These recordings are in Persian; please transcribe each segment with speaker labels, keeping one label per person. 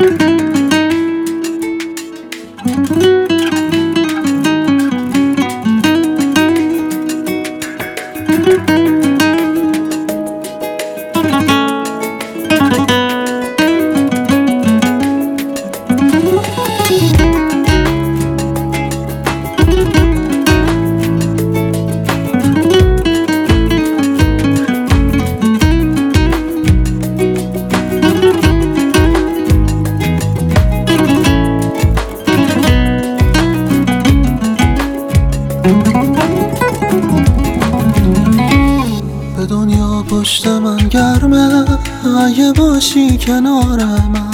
Speaker 1: به دنیا پشت من گرمه، اگه باشی کنار من،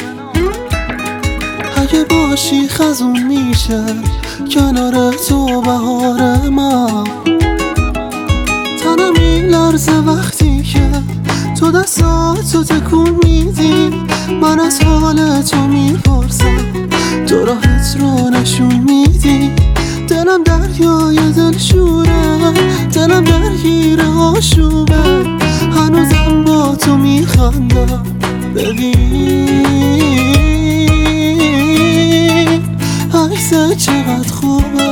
Speaker 1: اگه باشی خزون میشه کنار تو بهار من. تنم میلرزه وقتی که تو دستاتو تکون میدی، من از حال تو میپرسم، تو راحت رو نشون میدی. دلم دریای دلشوره، دلم درگیر آشوبه، هنوزم با تو میخندم. ببین عکست چقدر خوبه،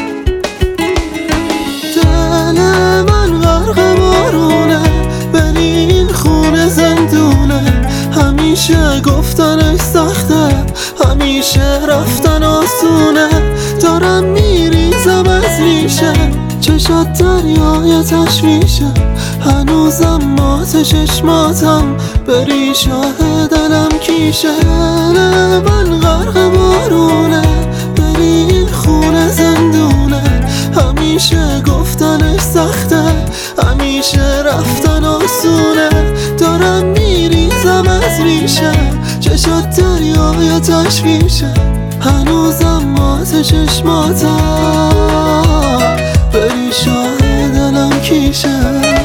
Speaker 1: دل من غرق بارونه، برین خونه زندونه. همیشه گفتنش سخته، همیشه رفتن آسونه. دارم میریزم از ریشه، چشات دریای تشویشه، هنوزم مات چشماتم، بری شاه دلم کیشه. من غرق بارونه، برین خونه زندونه. همیشه گفتنش سخته، همیشه رفتن آسونه. دارم میریزم از ریشه، چشات دریای تشویشه، هنوزم مات چشماتم، بری شاه دلم کیشه.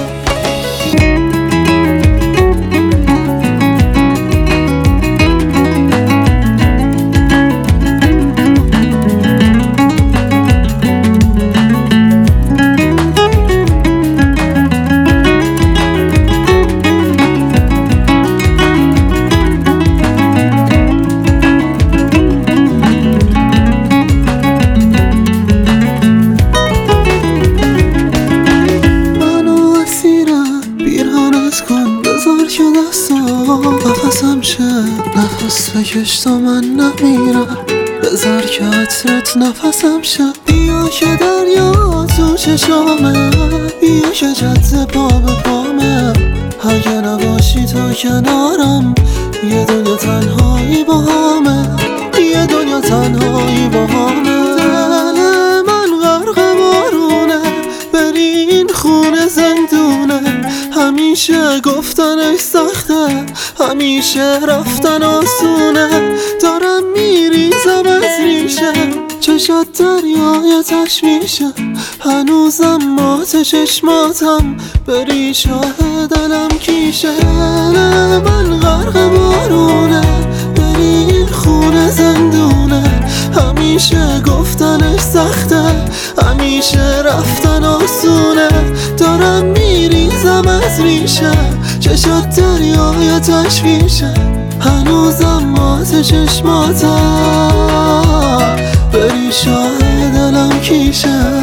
Speaker 1: بذار که نفسم شه، نفس بکش تا من نمیرم، بذار که عطرت نفسم شه. بیا که دریا تو چشامه، بیا که جاده پا به پامه. اگه نباشی تو کنارم، یه دنیا تنهایی با همه، یه دنیا تنهایی با همه. دل من غرق بارونه، برین خونه زندونه. همیشه گفتنش سخته، همیشه رفتن آسونه. دارم میریزم از ریشه، چشات دریای تشویشه، هنوزم مات چشماتم، بری شاه دلم کیشه. من غرق بارونه، برین خونه زندونه. همیشه گفتنش سخته، همیشه رفتن آسونه. دارم میریزم از ریشه، چشات دریای تشویشه، هنوزم مات چشماتم، بری شاه دلم کیشه.